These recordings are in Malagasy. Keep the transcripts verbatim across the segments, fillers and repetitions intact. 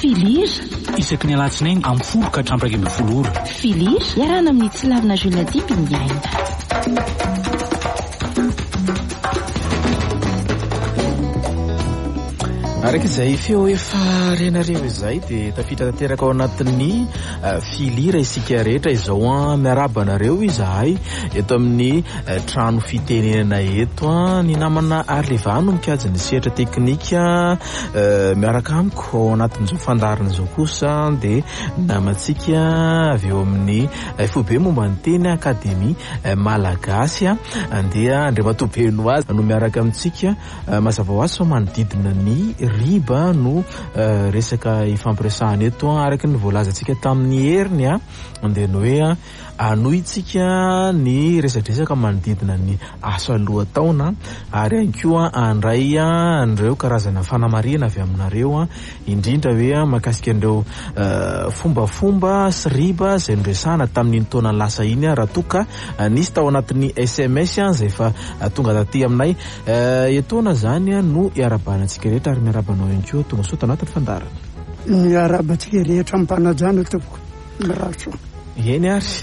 Filira isaky ny alatsinainy amin'ny folo ka hatramin'ny ambin'ny folo ora. Filira iarahana amin'ny tsy lavina journadipy ny aina. Araka izay feo efa renareo izay dia tafitra tanteraka ao anatin'ny filira isika rehetra izao a miarabanareo izahay eto amin'ny trano fitenenana eto a ny namana Arlevano mikajy ny sehatra teknika miaraka amiko ao anatin'izao fandarina izao kosa dia namantsika avy eo amin'ny fobe momba ny teny akademia malagasy a andeha Andriamatobe Noazy no miaraka amintsika mazava ho azy fa manodidina ny riba no uh, resaka ifampiresahana eto araka ny voalazantsika tamin'ny heriny a andeha ny hoe anoitsika ny resadresaka manodidina ny asa aloha taona ary ihany koa andray an'ireo karazana fanamarihana avy aminareo a indrindra hoe mahakasika an'ireo uh, fombafomba sy riba izay noresahana tamin'ny taona lasa iny raha toka uh, nisy tao anatin'ny S M S a izay fa uh, tonga taty aminay uh, etoana zany a no iarabanantsika rehetra ary miarabanao ihany koa tonga soa tanatin'ny fandarana miarabantsika rehetra ampanajana toko miratso eny ary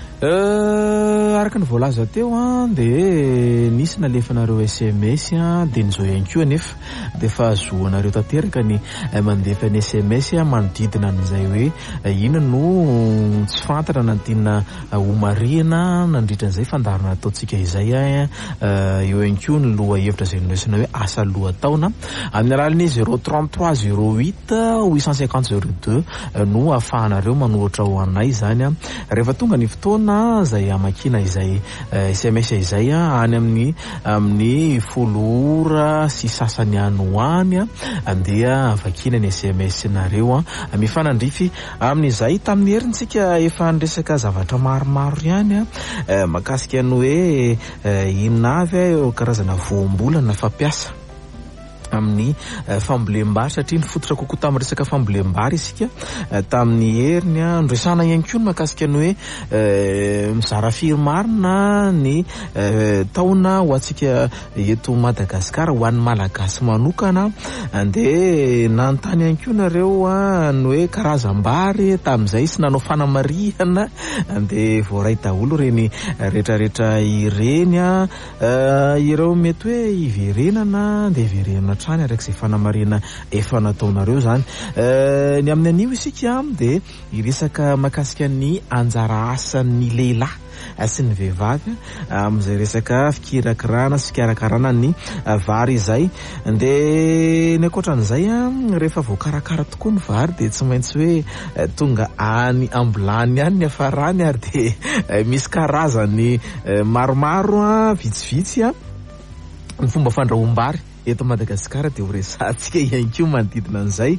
Uh, araka ny voalaza teo a dia nisy nalefanareo S M S a dia nizao ihany koa nefa dia fa azoanareo tanteraka ny mandefa ny S M S a manodidina n'izay hoe ina no tsy fantatra nantinina homarina nandritran'izay fandarana ataontsika izay a eo ihany koa ny loha hevitra izay noresina hoe asa loha taona amin'ny alalan'ny zéro trente-trois zéro huit huit cent cinquante zéro deux no ahafahanareo manohatra ho anay zany a rehefa tonga ny fotoana zay amakina izay S M S izay any amin'ny amin'ny folo ora sy sasany any hoany andeha avakina ny S M S nareo a mifanandrify amin'izay tamin'ny herintsika efa niresaka zavatra maromaro ihany makasika ny hoe inavy karazana voambolana fampiasa amin'ny fambolem-bary satria nifototra kokoa tamin'ny resaka fambolem-bary isika tamin'ny heriny a noresahana ihany koa no mahakasika ny hoe mizara firy-marina ny taona ho antsika eto Madagasikara ho an'ny malagasy manokana andeha nanontany ihany koa nareo a ny hoe karazam-bary tamin'izay sy nanao fanamarihana andeha voaray daholo reny rehetrarehetra ireny a ireo mety hoe iverenana andeha iverenana trany araka izay fanamarina efa nataonareo zany ny amin'ny anio isika dia iresaka mahakasika ny anjara asan'ny lehilahy sy ny vehivavy amin'izay resaka fikirakirana sy fikarakarana ny vary izay dia ny ankoatran'izay a rehefa voakarakara tokoa ny vary dia tsy maintsy hoe tonga any ambilany any ny afarany ary dia misy karazany maromaro a vitsivitsy a ny fomba fandrahoam-bary eto Madagasikara dia ho resahantsika ihany koa manodidina an'izay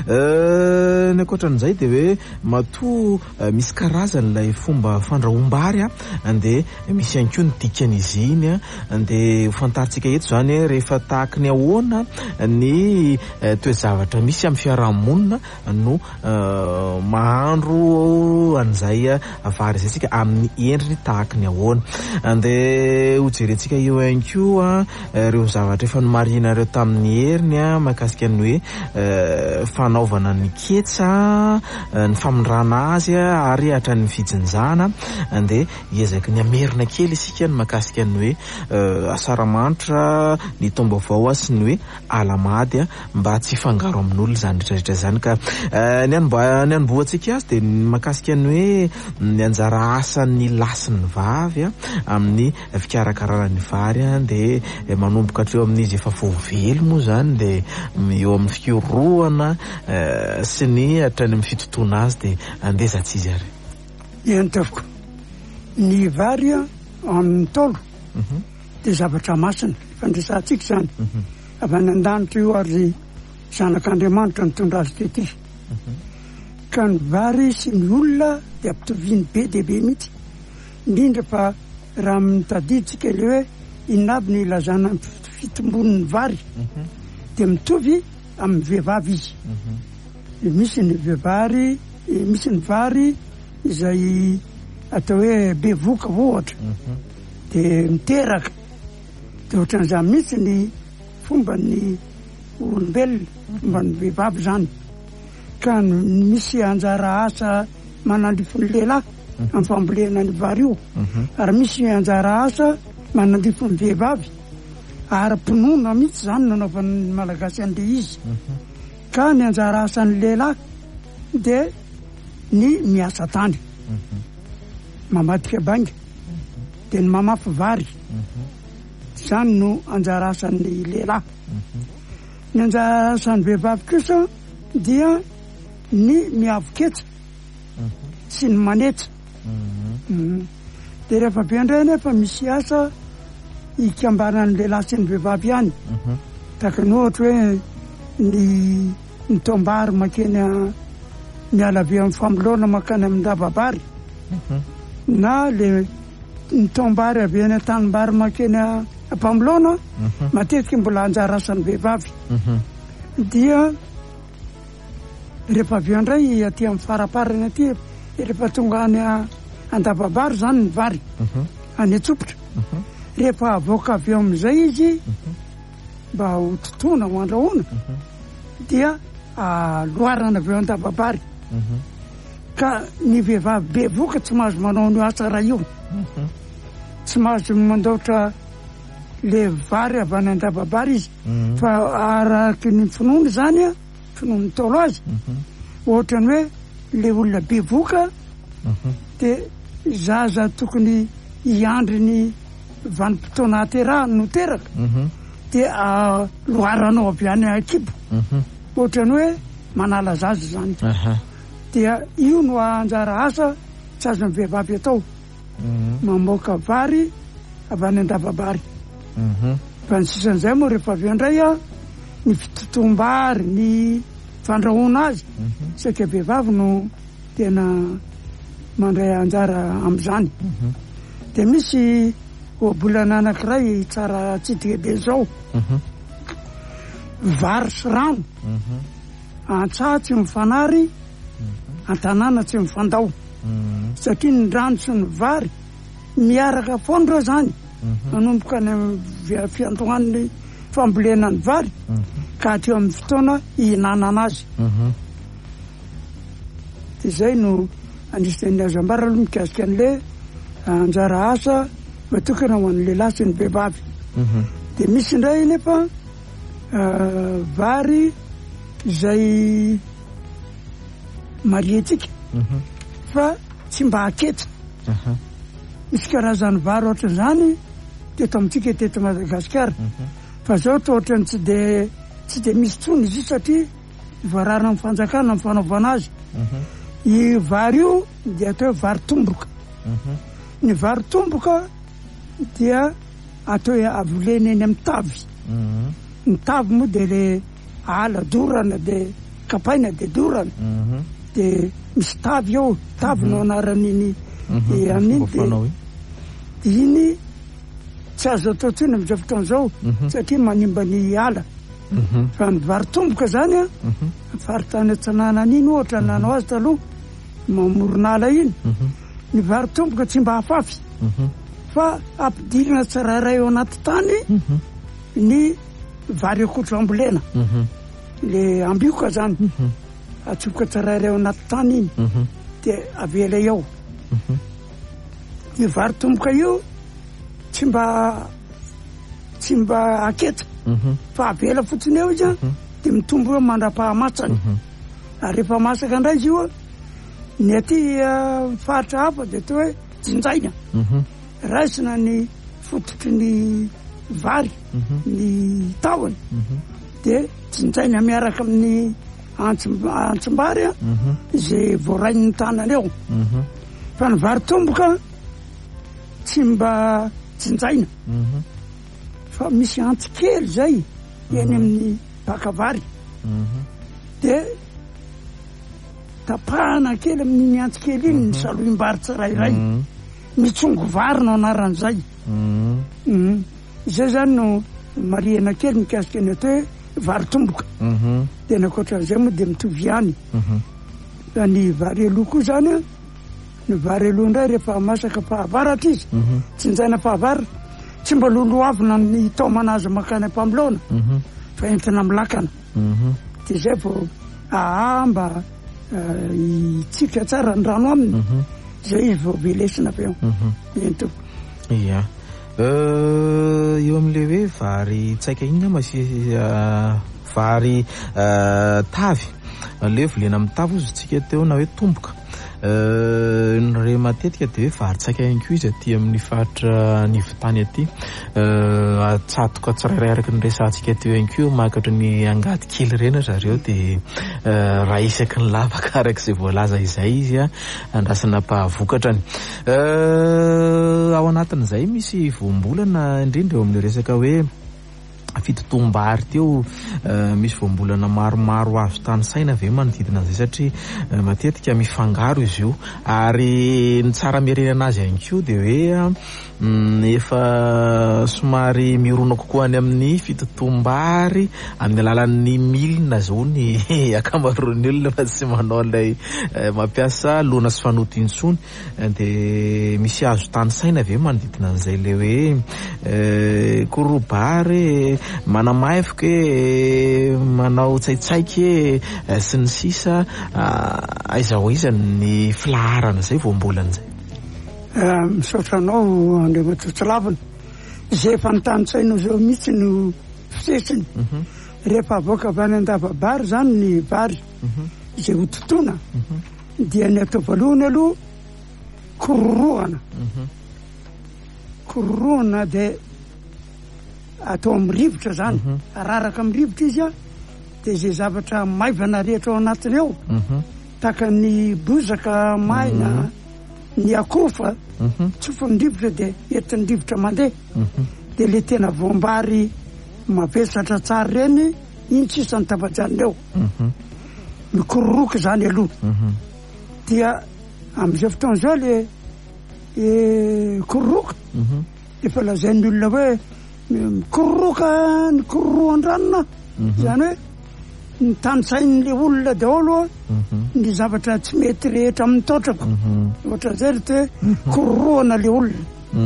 ny ankoatran'izay dia hoe matoa misy karazany ilay fomba fandrahoam-bary a andeha misy ihany koa ny dikan'izy iny a andeha fantaritsika eto zany rehefa tahaka ny ahoana ny toe-javatra misy amin'ny fiarahamonina no mahandro an'izay vary izay tsika amin'ny endriny tahaka ny ahoana andeha hojerentsika eo ihany koa ireo zavatra efa nomari nareo tamin'ny heriny a mahakasika ny hoe fanaovana ny ketsa ny famondrana azy ary hatrany fijinjana andeha hiezaka ny amerina kely isika ny mahakasika ny hoe asaramanitra ny tombaovao sy ny hoe alamady mba tsy fangaro amin'olona zany rehetrarehetra zany ka ny anomboantsika azy dia mahakasika ny hoe ny anjara asan'ny lasy ny vavy amin'ny fikarakarana ny vary dia manomboka hatreo amin'izy efa velo moa zany dia eo amin'ny fikorohana sy ny hatrany amin'ny fitotoana azy dia andeza tsy izy ary entavoko ny vary amin'ny tolo dia zavatra masina fandraisantsika zany avy any an-danitra io ary zanak'Andriamanitra nitondra azy tety ka ny vary sy ny olona dia ampitoviny be dia be mihitsy indrindra fa raha mitadiditsika le hoe inavy ny ilazana fitombon'ny vary dia mitovy amin'ny vehivavy izy misy ny vehivary misy ny vary izay atao hoe be voka ohatra dia miteraka dia ohatran'izany mihitsy ny fomba ny olombelona fomba ny vehivavy zany ka ka misy anjara asa manandrifo ny lehilahy amin'ny fambolena ny vary io ary misy anjara asa manandrifo ny vehivavy ara-pinoana mihitsy zany nanaovan'ny malagasy an'le izy ka ny anjara asan'ny lehilahy dia ny miasa tany mamadika banga dia ny mamafy vary zany no anjara asan'ny lehilahy. Ny anjara asan'ny vehivavy kosa dia ny miavoketsa sy ny manetsa. Dia rehefa be indray nefa misy asa ikambanan'ny lehilahy sy ny vehivavy ihany tahaka ny ohatra hoe ny ny toambary makeny miala avy amin'ny fambolona makany amin'ny davabary na le ny toambary avy any tanimbary makeny ampambolona matetika mbola anjara asan'ny vehivavy. Dia rehefa avy eo indray aty amin'ny faraparany aty rehefa tonga any an-davabary zany ny vary any Antsopotra rehefa avoaka avy eo amin'izay izy mba ho totoina ho andrahoana dia loarana avy eo an-davabary ka ny vehivavy be voka tsy mahazo manao ny asa raha io tsy mahazo mandaotra le vary avy any an-davabary izy fa araky ny finoany zany a finoany taolo azy ohatrany hoe le olona be voka dia zaza tokony hiandry ny vanim-potoana haterahany no teraka dia loaranao avy any akibo ohatrany hoe manala zaza zany dia io no anjara asa tsy azon'ny vehivavy atao mamoaka vary avy any an-davabary. Fa ny sisan'izay moa rehefa avy eo indray a ny fitotom-bary ny fandrahoana azy saika vehivavy no tena mandray anjara amin'izany. Dia misy ohabolana anankiray tsara tsidika be zao vary sy rano antsaha tsy mifanary an-tanàna tsy mifandao satria ny rano sy ny vary miaraka foana zany manomboka ny fiantohan'ny fambolena ny vary ka hateo amin'ny fotoana hihinanana azy. Dia izay no anisan'ny azo ambara aloha mikasika an'le anjara asa matokana ho an'ny lehilahy sy ny vehivavy. Dia misy indray nefa vary izay marietsika fa tsy mba haketsa. Misy karazany vary ohatra zany teto amintsika teto Madagasikara fa zao to ohatrany tsy de tsy de misy tsony izy satria voararina amin'ny fanjakana amin'ny fanaovana azy. I vary io dia atao hoe vary tomboka. Ny vary tomboka dia atao hoe avolena eny amin'ny tavy. Ny tavy moa dia le ala dorana dia kapaina dia dorana dia misy tavy eo tavy no anaran'iny amin'iny dia iny tsy azo atao tsony amin'izao fotoana izao satria manimba ny ala. Fa ny vary tomboka zany a vary tany an-tsanana iny ohatra nanao azy taloha mamorona ala iny ny vary tomboka tsy mba hafafy fa ampidirina tsirairay eo anaty tany ny vary akotro ambolena le ambioka zany atsofoka tsirairay eo anaty tany iny dia avela eo. Ny vary tomboka io tsy mba tsy mba aketsa fa avela fotsiny eo izy a dia mitombo eo mandra-pahamasany. Ary rehefa masaka indray izy io ny aty faritra hafa dia atao hoe jinjaina raisina ny fototry ny vary ny tahony dia jinjaina miaraka amin'ny antsim-bary a izay voarain'ny tanany eo. Fa ny vary tomboka tsy mba jinjaina fa misy antsikely zay eny amin'ny bakavary dia tapahana kely amin'ny antsikely iny ny saloim-bary tsirairay mitsongo vary no anaran'izay. Izay zany no marihana kely mikasika ny atao hoe vary tomboka. Dia nakoatran'izay moa dia mitovy ihany. Fa ny vary aloha koa zany a ny vary aloha indray rehefa masaka fahavaratra izy tsinjaina fahavaratra tsy mba loloavina ny taomana azy makany am-pambolona fa entina amin'ny lakana. Dia izay vao ahamba itsika tsara ny rano aminy zay izy vao velesina avy eo ento ia eo amin'le hoe vary tsaika inona masi vary tavy le volena amin'ny tavy ozy tsika teo na hoe tomboka re matetika de hoe vary tsaika ihany koa izy aty amin'ny faritra ny vitany aty atsatoka tsirairay araky ny resantsika teo ihany koa makatra ny angady kely reny zareo de raha isaky ny lavaka arak'izay voalaza izay izy a andrasana mpahavokatrany ao anatin'izay misy voambolana indrindra eo amin'ny resaka hoe fitotom-bary teo misy voambolana maromaro azo tany saina ve manodidina an'izay satria matetika mifangaro izy io ary ny tsara mirenana azy ihany koa de hoe efa somary mirona kokoa any amin'ny fitotom-bary amin'ny alalan'ny milina zao ny akamaroan'ny olona fa tsy manao ilay mampiasa lona sy fanoto intsony de misy azo tany saina ve manodidina an'izay le hoe korobary manamaifika e manao tsaitsaiky e sy ny sisa aiza ho iza ny filaharana zay voambolana zay misaotra anao andriamantsotso lavina zay efa nytanitsainao zao mihitsy no fisesiny rehefa avoaka avy any andavabary zany ny vary zay hototona dia ny atao voalohany aloha kororohana kororohana de atao amin'ny rivotra zany araraka amin'ny rivotra izy a de zay zavatra maivana rehetra ao anatiny eo taka ny bozaka maina ny akofa tsofa ny rivotra de entin'ny rivotra mandeha de le tena voambary mavesatra tsara reny iny tsisany tabajanireo mikororoka zany aloha dia am'izay fotoana zao le kororoka efa lazain'ny olona hoe mikororoka ny kororohan-dranona zany hoe ny tanysain'le olona daholo ny zavatra tsy mety rehetra amin'ny taotrako ohatra zay ry te kororohana le olona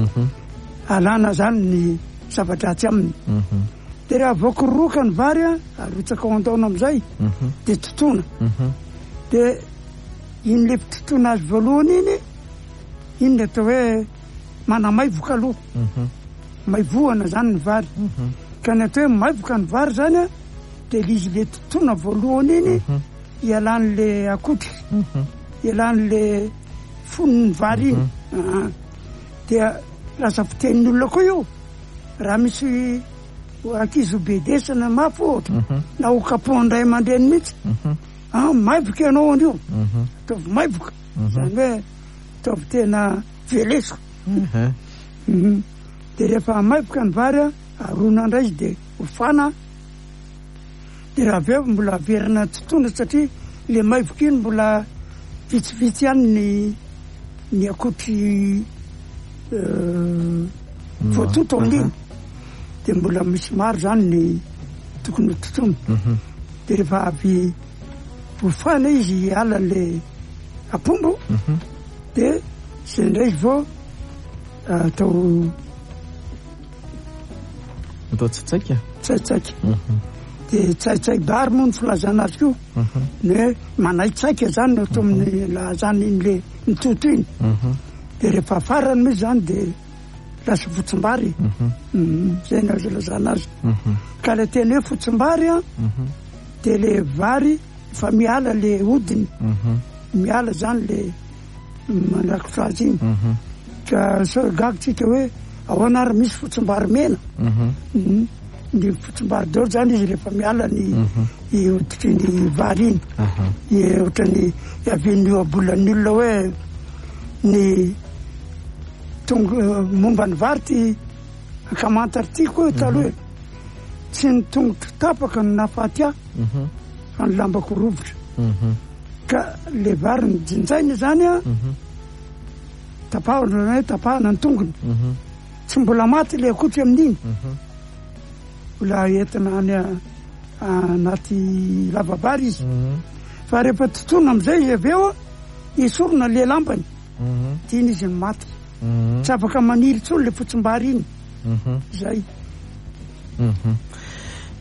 alana zany ny zavatra tsy aminy de raha vao kororoka ny vary a arotsaka ao an-taona am'izay de totona de iny le fitotona azy voalohany iny iny le atao hoe manamaivoka aloha maivohana zany ny vary ka ny atao hoe maivoka ny vary zany a de lizy le totona voalohany iny ialan'le akotriky ialan'le fonony vary iny dia lasa fitenin'ny olona koa io raha misy ankizy obedesana mafy ohatra na ho kapohandray aman-dreny mihitsy maivoka ianao an'io ataovy maivoka zany hoe ataovy tena velesiko de rehefa maivoka ny vary a arona ndray izy de hofana de raha avy eo mbola averina totona satria le maivoka iny mbola vitsivitsy ihany ny ny akotry voatoto amin'iny de mbola misy maro zany ny tokony ho totona de rehefa avy hofana izy alan'le apombo de zay ndray izy vao atao atao tsaitsaika tsaitsaika de tsaitsaiky bary moa ny filazana azy io ny hoe manaitsaika zany no atao amin'ny lazany iny le mitoto iny de rehefa farany misy zany de lasa fotsim-bary zay no azo lazana azy ka le teny hoe fotsim-bary a de le vary fa miala le hodiny miala zany le manrakitra azy iny ka so gagitsika hoe ao anary misy fotsim-bary mena ny fotsim-bary daholo zany izy rehefa miala ny hoditry ny vary iny ohatra ny avin'ny abolan'ny olona hoe ny tonga momba ny vary ty akamantary ty koa taloha hoe tsy ny tongotro tapaka ny nafaty ah fa ny lambako rovotra ka le vary ny jinjaina zany a tapahana hoe tapahana ny tongony tsy mbola maty le akotry amin'iny mbola entina any anaty lavabary izy fa rehefa totona am'izay izy avy eo isorona le lambany ty iny izy ny maty tsy afaka maniry tsony le fotsim-bary iny zay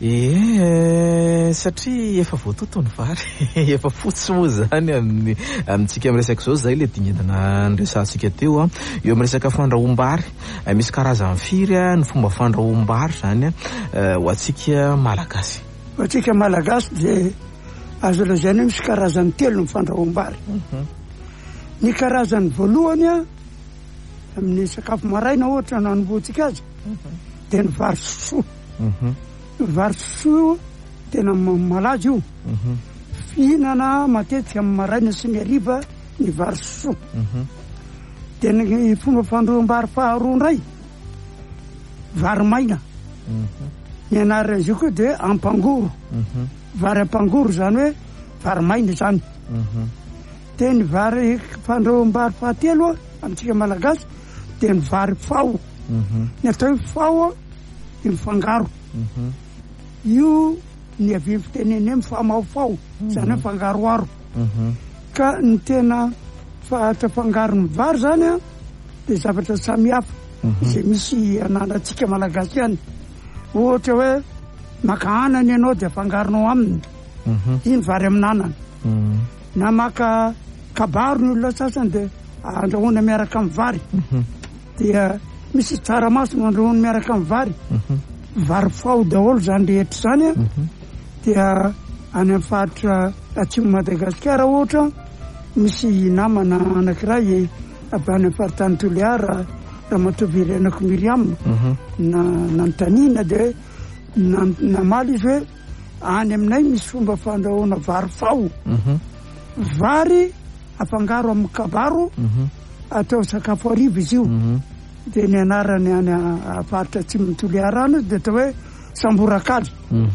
e satria efa voatotony vary efa fotsy moa zany amin'ny amintsika am'resaka zao zay le dinidina nresantsika teo a eo amin'ny resaka fandrahoam-bary misy karazany firy a ny fomba fandrahoam-bary zany a ho atsika malagasy ho atsika malagasy de azo lazaina hoe misy karazany telo ny fandrahoam-bary ny karazany voalohany a amin'ny sakafo maraina ohatra nanomboantsika azy de ny vary sosoa vary sosoa tena malaza io fihinana matetika amin'ny maraina sy ny hariva ny vary sosoa de ny fomba fandrahoam-bary faharoa ndray vary maina ny anarana izy io koa de ampangoro vary ampangoro zany hoe vary maina zany de ny vary fandrahoam-bary fahatelo a amintsika malagasy de ny vary fao ny atao hoe fao a de mifangaro io ny avy fiteneny mifamaofao zany hoe fangaroaro ka ny tena fahafangaro ny vary zany a de zavatra samihafa izay misy ananatsika malagasy ihany ohatra hoe maka anana ianao de afangaronao aminy iny vary amin'anana na maka kabaro ny olona sasany de andrahoana miaraka amin'ny vary dia misy tsaramaso no andrahoana miaraka amin'ny vary vary fao daholo zany rehetra zany a dia any amin'ny faritra atsimo Madagasikara ohatra misy namana anankiray avy any amin'ny faritany Toliara Ramatoavy anako Miriam na nanontaniana de namaly izy hoe any aminay misy fomba fandrahoana vary fao vary afangaro amin'ny kabaro atao sakafo hariva izy io de ny anarany any faritra atsimo Toliara any de atao hoe samborakaly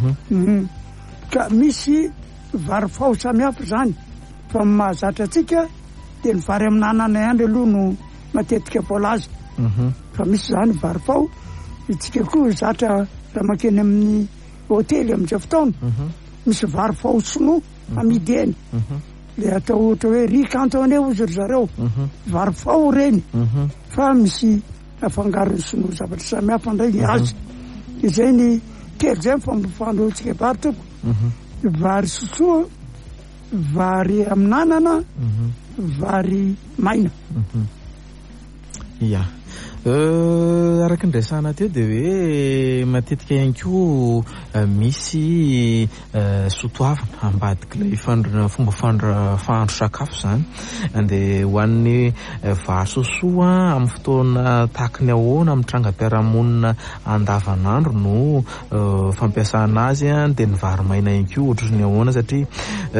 ka misy vary fao samihafa zany fa mahazatra atsika de ny vary amin'anana ihany aloha no matetika voalaza fa misy zany vary fao itsika koa zatra raha makeny amin'ny hôtely amin'izay fotoana misy vary fao sinoa amidy eny le atao ohatra hoe riz cantonais ozy ry zareo vary fao reny fa misy afangarony sinoa zavatra samihafa ndray azy izay ny kely zay fomba fandrahoantsika vary toko vary sosoa vary amin'anana vary maina ya araky ndraisana teo de hoe matetika ihany ko misy sotoavana ambadiky le fandro fomba fandro fahandro sakafo zany de hoan'ny vary sosoa amin'ny fotoana tahaka ny ahoana amin'ny trangam-piarahamonina andavanandro no fampiasana azy de ny vary maina ihany ko ohatra ny ahoana satria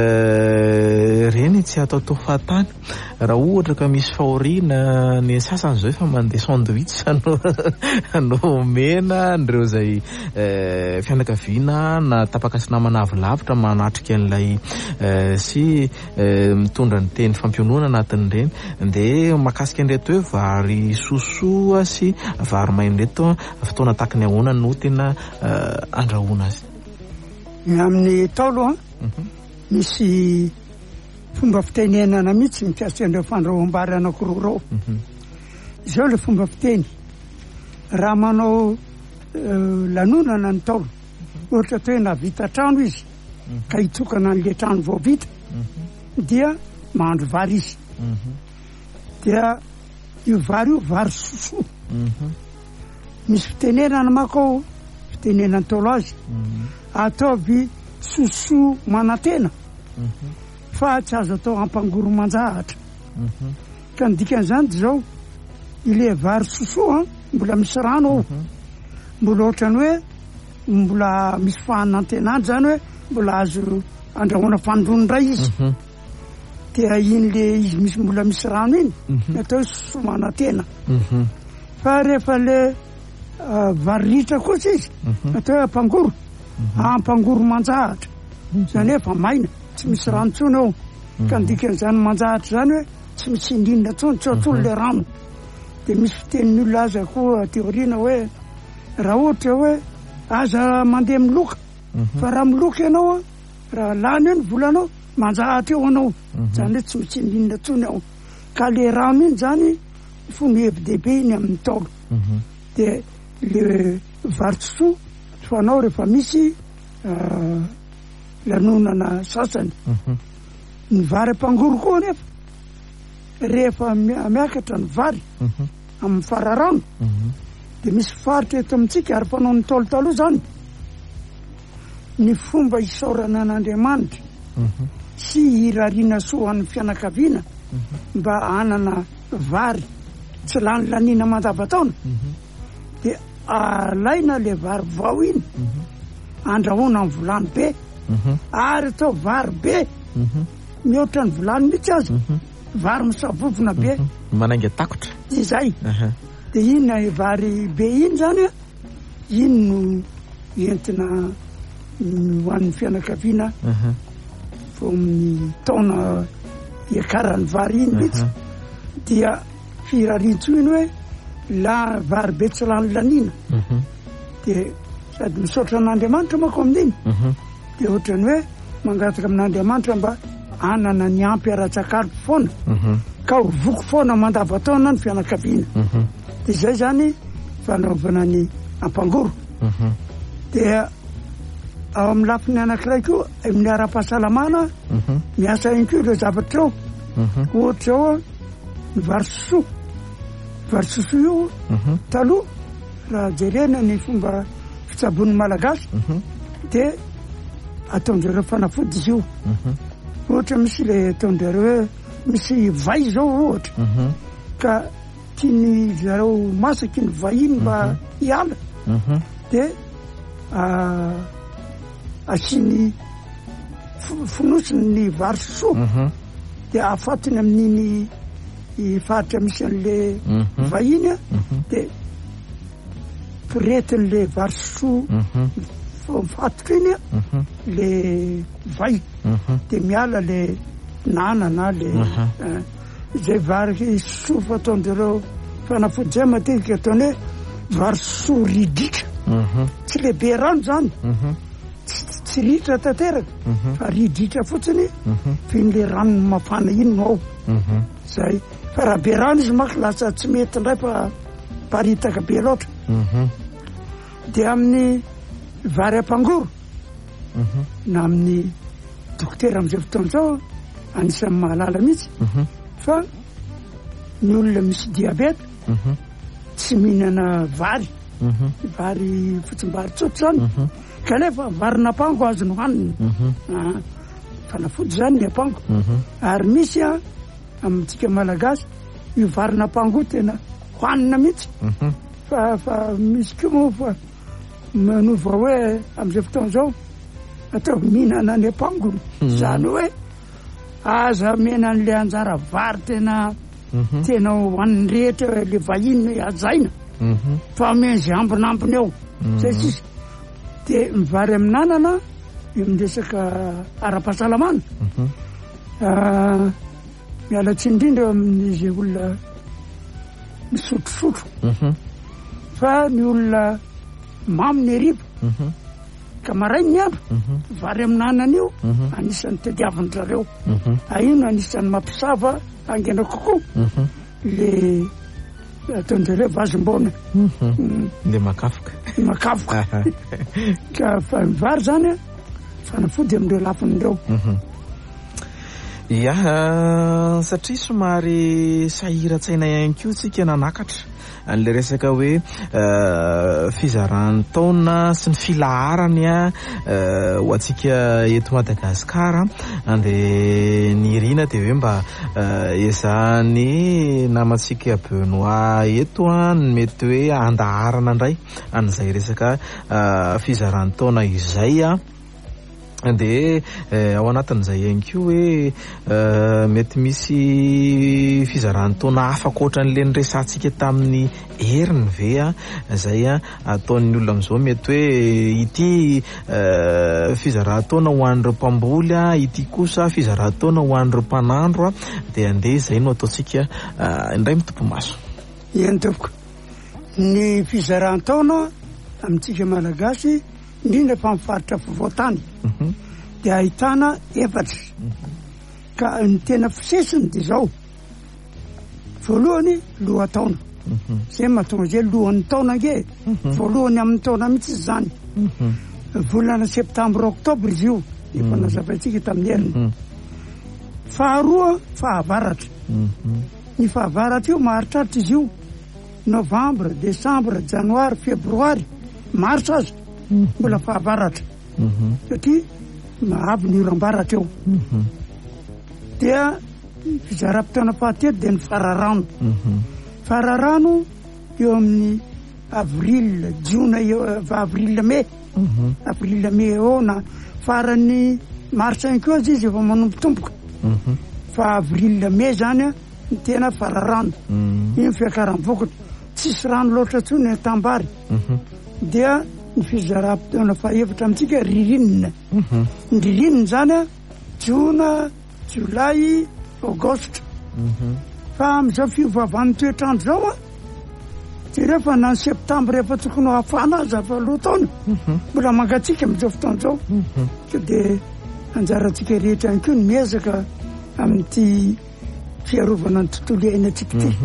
reny tsy atao tao fahatany raha ohatra ka misy fahoriana ny sasany zao efa mandeha sandwich no mena ndreo zay fianakaviana na tapaka sy namana avilavitra manatrika an'ilay sy mitondra ny teny fampionoana anatin'ireny de makasika an'ireto hoe vary sosoa sy vary maina reto fotoana tahaka ny ahoana no tena andrahoana azy amin'ny taolo misy fomba fitenenana mihitsy mikasika an'ireo fandrahoam-bary anankiroa reo izao le fomba fiteny raha manao lanonana ny taolo ohatra toa hoe navita trano izy ka hitsokana an'le trano vao vita dia mahandro vary izy dia io vary io vary sosoa misy fitenenana mako ao fitenenany taolo azy ataovy sosoa manantena fa tsy azo atao ampangoro manjahatra ka ny dikan'izany de zao ile vary sosoa mbola misy rano ao mbola ohatrany hoe mbola misy fahanantenany zany hoe mbola azo andrahoana fandronoray izy dia iny le izy misy mbola misy rano iny atao hoe sosoa manantena fa rehefa le vary ritra kosa izy atao hoe ampangoro ampangoro manjahatra zany hoe fa maina tsy misy rano tsony ao ka ny dikan'izany manjahatra zany hoe tsy misy indrinona tsony tsy atsolo le rano de misy fitenin'ny olona aza koa teoriana hoe raha ohatra hoe aza mandeha miloka fa raha miloka ianao a raha lany eo ny volanao manjahatra eo anao zany hoe tsy misy indrinona tsony ao ka le rano iny zany fomba hevi-dehibe iny amin'ny taolo de le vary sosoa fanao rehefa misy lanonana sasany ny vary ampangoro koa nefa rehefa miakatra ny vary amin'ny fararano de misy faritra eto amintsika ary mpanao ny tolo taloha zany ny fomba isaorana an'Andriamanitra sy hirariana soa an'ny fianakaviana mba hanana vary tsy lany lanina mandavataona de alaina le vary vao iny andrahoana amin'ny vilany be ary atao vary be mihoatra ny vilany mihitsy azy vary misavovona be manainga takotra izay de iny vary be iny zany a iny no entina ho an'ny fianakaviana vo amin'ny taona iakaran'ny vary iny mihitsy dia firarintso iny hoe la vary be tsy lany lanina de sady misaotra an'Andriamanitra mako amin'iny de ohatrany hoe mangataka amin'Andriamanitra mba anana ny ampy ara-tsakafo foana ka ho voko foana mandavataona ny fianakaviana de zay zany fanaovana ny ampangoro dia ao amin'ny lafiny anankiray koa amin'ny ara-pahasalamana miasa iny koa ireo zavatra ao ohatra ao ny vary soso vary soso io taloha raha jerena ny fomba fitsabon'ny malagasy de ataon'zareo fanafody izy io ohatra misy le ataon'zareo hoe misy vai zao ohatra ka tiany zareo masaky ny vai iny mba hiala de asiny fonosiny ny vary soso de afatiny amin'iny faritra misy an'le vai iny a de piretiny le vary soso fatotra iny a le vai de miala le nana na le zay vary soso fataon'zareo fanafody zay matetika ataony hoe vary soso ridritra tsy lehibe rano zany tsy ritra tanteraka fa ridritra fotsiny finy le ranony mafana iny no ao zay fa raha be rano izy maka lasa tsy mety indray fa paritaka be loatra de amin'ny vary ampangoro na amin'ny dokotera am'izay fotoana zao anisan'ny mahalala mihitsy fa ny olona misy diabeta tsy mihinana vary vary fotsim-bary tsotra zany ka nefa vary napango azo no haniny fanafody zany ny apango ary misy a amintsika malagasy io vary napango tena hoanina mihitsy fa fa misy koa moa fa manova hoe am'izay fotoana zao atao mihinana ny apango zany hoe aza mena an'le anjara vary tena tena hoan'ny rehetra le vahiny ajaina fa menzy ambinambiny ao zay tsisy de mivary amin'anana io miresaka ara-pahasalamana mialatsy indrindra amin'izy olona misotrosotro fa ny olona mamy ny ariva ka marainy ny andro vary amin'anana io anisan'ny tediaviny zareo ino anisan'ny mampisava angena kokoa le ataon'zareo vazim-bona le makafoka makafoka ka fa mivary zany a fanafody amindreo lafin'ireo ia satria somary sahiran-tsaina ihany koa tsika nanakatra an'le resaka hoe fizaran'ny taona sy ny filaharany a ho atsika eto Madagasikara ande ny irina de hoe mba ezahany namatsika Benoît eto a mety hoe andaharana indray an'izay resaka fizaran'ny taona izay a de ao anatin'izay ihany koa hoe mety misy fizaran'ny taona afaka ohatran'le nyresantsika tamin'ny heriny ve a zay a ataon'ny olona am'izao mety hoe ity fizaran-taona ho an'ireo mpamboly a ity kosa fizaran-taona ho an'ireo mpanandro a de andeha zay no ataontsika indray mitompo maso iany tompoko ny fizaran-taona amintsika malagasy indrindra fa mifaritra fovoatany de ahitana efatra ka ny tena fisesiny de zao voalohany lohataona zay mahatonga zay lohan'ny taona nge voalohany amin'ny taona mihitsy zany volana septambra oktobra izy io efa nazavaitsika tamin'ny heriny faharoa fahavaratra ny fahavaratra io maharitraritra izy io novambra desambra janoary febroary marsa azy mbola fahavaratra satria mahavy ny oram-baratra eo dia fizara-potoana fahatelo dia ny fararano fararano eo amin'ny avril jiona eo avril mai avril mai eo na farany marsa iny koa izy efa manompotompoka fa avril mai zany a ny tena fararano iny fiakaran'ny vokatra tsisy rano loatra tsony tambary dia ny fizara-potoana fahaefatra amintsika ririnina ny ririnina zany a jiona jolay aogostra fa am'izao fiovavan'ny toetrandro zao a de rehefa na ny septambra efa tokony hafana azy afa loha taona mbola mangatsika am'izao fotoana zao ka de anjaratsika rehetra any koa ny miezaka amin'ity fiarovana ny tontolo iainantsika ty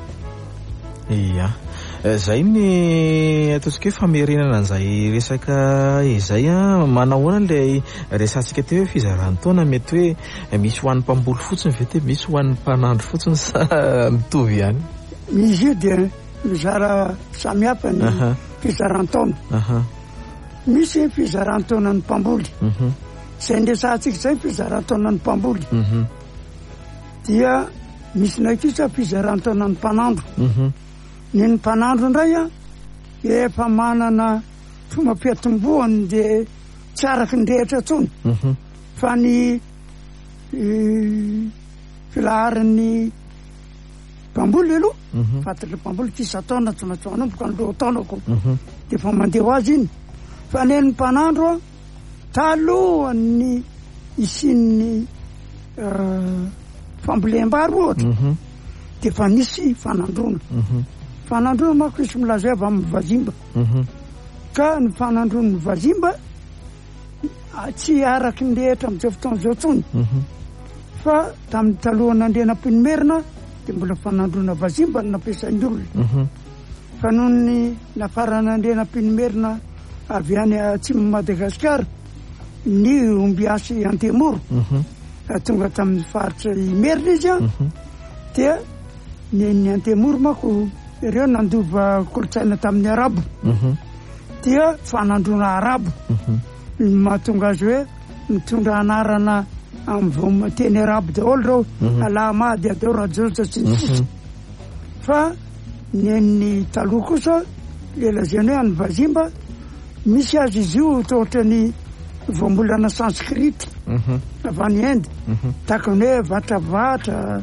ia zay ny ataontsika hoe famerenana an'izay resaka izay a manahoana an'lay resantsika teo hoe fizarany taona mety hoe misy ho an'ny mpamboly fotsiny ve te misy ho an'ny mpanandro fotsiny sa mitovy ihany izy io dia mizara samihafa ny fizaran-taona misy fizaran-taona ny mpamboly zay nresantsika zay fizaran-taona ny mpamboly dia misy naikisa fizaran-taona ny mpanandro ny ny mpanandro indray a efa manana fomba fiatomboany de tsy araky ny rehetra tsony fa ny filaharan'ny mpamboly aloha fatatra mpamboly tisataona tsy maintsy manomboka ny loha taonako de fa mandeha ho azy iny fa ny ny mpanandro a talohany isin'ny fambolem-bary ohatra de fa nisy fanandrona fanandrona mako isy milazay avy amin'ny vazimba ka ny fanandrona ny vazimba tsy araky ny rehetra am'izao fotoana zao tsony fa tamin'ny talohany andrenam-pinimerina de mbola fanandrona vazimba ny nampiasain'ny olona fa noho ny nafarana andrenam-pinimerina avy any atsimo Madagasikara ny ombiasy antemoro tonga tamin'ny faritra imerina izy a dia ny ny antemoro mako ireo nandova kolotsaina tamin'ny arabo dia fanandrona arabo mahatonga azy hoe mitondra anarana amin'ny teny arabo daholo reo alamady adao rajosa sy ny sisa fa ny ny taloha kosa le lazainy hoe any vazimba misy azy izy io tohatra ny voambolana sanskrit avy any Inde takany hoe vatravatra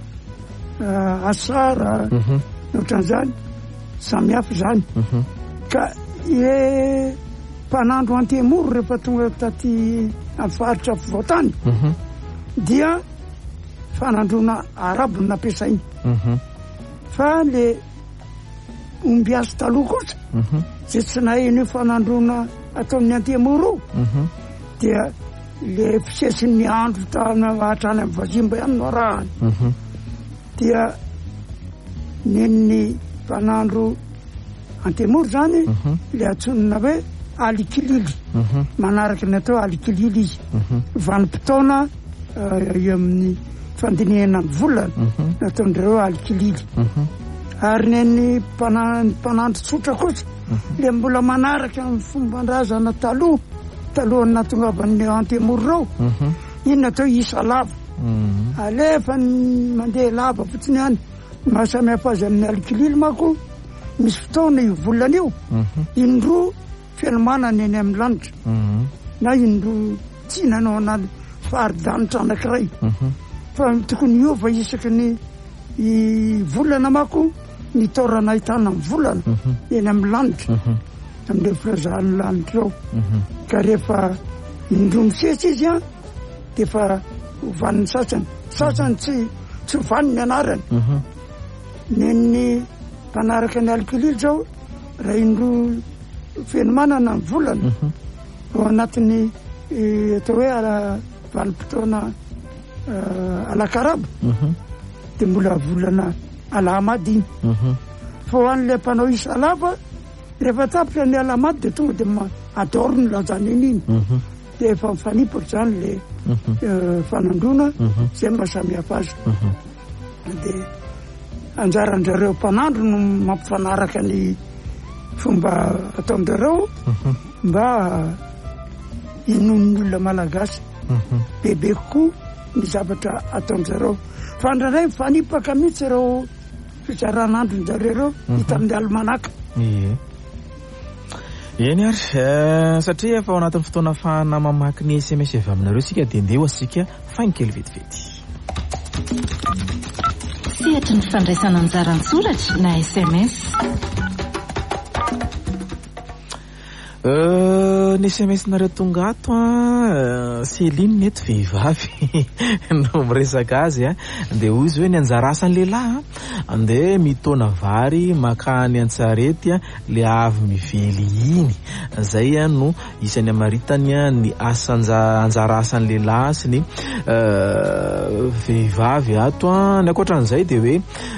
asara ohatran'izany samihafa zany ka e mpanandro antemoro rehefa tonga taty amin'ny faritra afovoantany dia fanandrona arabo ny nampiasainy fa le ombiasy taloha kosa zay tsy naheno fanandrona ataon'ny antemoro dia le fisesin'ny andro tana hatrany amin'ny vazimba ihany no arahany dia nen'ny mpanandro antemoro zany le atsonina hoe alikilily manaraky ny atao alikilily izy vanim-potoana eo amin'ny fandinihana ny volana nataon'ireo alikilily ary nen'ny mpanandro tsotra kosa le mbola manaraky amin'ny fomban-drazana taloha talohany natongavan'ny antemoro reo iny natao isa lava alefa ny mandeha lava fotsiny hany mahasamihafa azy amin'ny alikilily mako misy fotoana io volana io indroa fianomanana eny amin'ny lanitra na indroa tsy nanao analy faharidanitra anankiray fa tokony iova isaky ny volana mako ny taorana ahitana amin'ny volana eny amin'ny lanitra amin'ireo firazahany lanitra ao ka rehefa indroa misesy izy a de fa hovaniny sasany sasany tsy tsy hovaniny anarany nen'ny mpanaraka ny alikilily zao raha indroa fianomanana ny volana ao anatin'ny atao hoe vanim-potoana alakarabo de mbola volana alamady iny fa ho an'le mpanao isa lava rehefa tapitra ny alamaty de tonga de adoro ny lazana iny iny de efa mifanipatra zany le fanandrona zay mahasamy hafa azy de anjaranjareo mpanandro no mampifanaraka ny fomba ataonjareo mba inon'ny olona malagasy bebe kokoa ny zavatra ataonjareo fa ndraindray mifanipaka mihitsy reo fizaran'andronjareo reo hita amin'ny almanaka. Eny ary satria efa ao anatin'ny fotoana fahana mamaky ny S M S avy aminareo sika de ndeha asika fankely vetivety. Sehatry ny fandraisana anjaran-tsoratra na S M S. Ny S M S nareo tonga ato a Céline neto vehivavy no miresaka azy a de hoy izy hoe ny anjara asan'ny lehilahy ande mitona vary makany antsarety a le avy mively iny zay a no isany amaritany a ny asanjara asan'ny lehilahy sy ny vehivavy ato a ny ankoatran'izay de hoe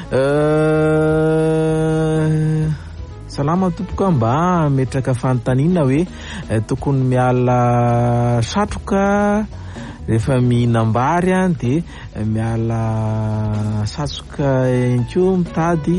salama tompoka mba metraka fanontaniana hoe tokony miala satroka rehefa mihinam-bary a de miala satroka enko mitady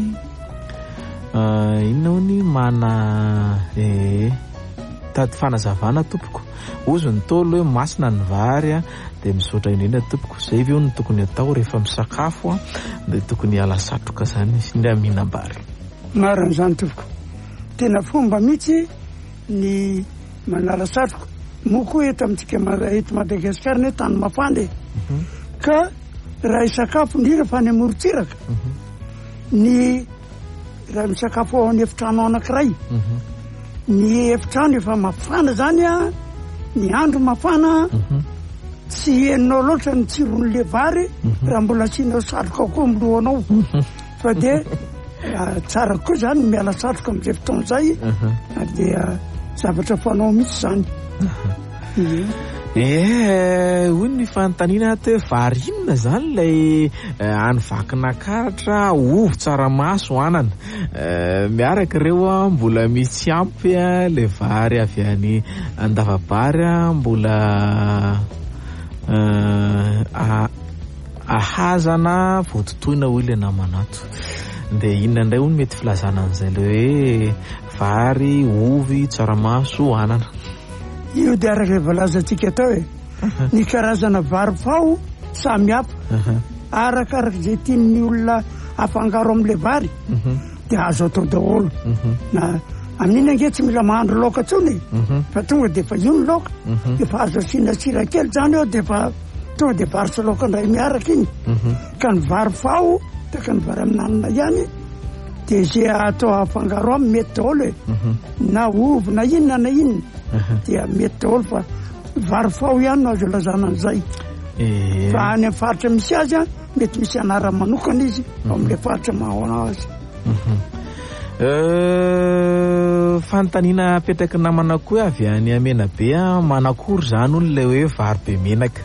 inona hony mana e tady fanazavana tompoko ozy ny tolo hoe masina ny vary a de misaotra indrindra tompoko zay veo ny tokony atao rehefa misakafo a de tokony hiala satroka zany sindra mihinam-bary. Maran'izany tompoko tena fomba mihitsy ny manala satroka moko eto amintsika eto Madagasikara ny tany mafana ka raha isakafo ndrindra fa ny amorontsiraka ny raha misakafo ao any efitrano anankiray ny efitrano efa mafana zany a ny andro mafana tsy henonao loatra ny tsiron'le vary raha mbola asianao satroka koa milohanao fa de tsara koa zany miala satroka am'izay fotoana zay de zavatra fanao mihitsy zany. Eh hoy ny fanontaniana ato hoe vary inona zany lay any vakina karatra ovy tsaramaso anana miaraka ireo a mbola misy ampy a le vary avy any andavabary a mbola ahazana vototoina hoy le namanato de inona indray hoy mety filazana an'izay le hoe vary ovy tsaramaso anana io de araka voalazantsika atao e ny karazana vary fao samy hafa arakaraka zay tian'ny olona afangaro am'le vary de azo atao daholo na amin'iny ange tsy mila mahandro laoka tsony fa tonga de fa io ny laoka efa azo asiana sira kely zany eo de fa tonga de vary sy laoka ndray miaraka iny ka ny vary fao taka ny vary amin'anina ihany de zay atao afangaro amy mety daholo e na ovy na inona na inona dia mety daholo fa vary fao ihany no azo lazana an'izay fa any amin'ny faritra misy azy a mety misy anara manokana izy am'le faritra mahona azy. Fanontaniana apetraky namana koa avy any amena be a manakory zany hono le hoe vary be menaka.